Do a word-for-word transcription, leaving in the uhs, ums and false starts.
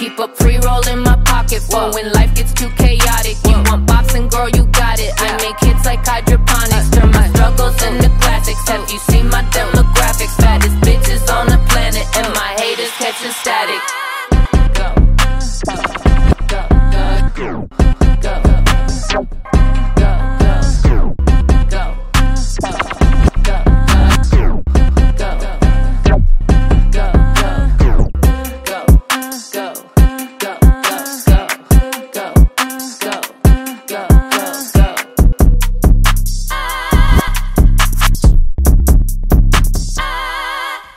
keep a pre-roll in my pocket for when life gets too chaotic. You want boxing, girl, you got it. I make hits like hydroponics, turn my struggles into classics. Have you seen my demographics?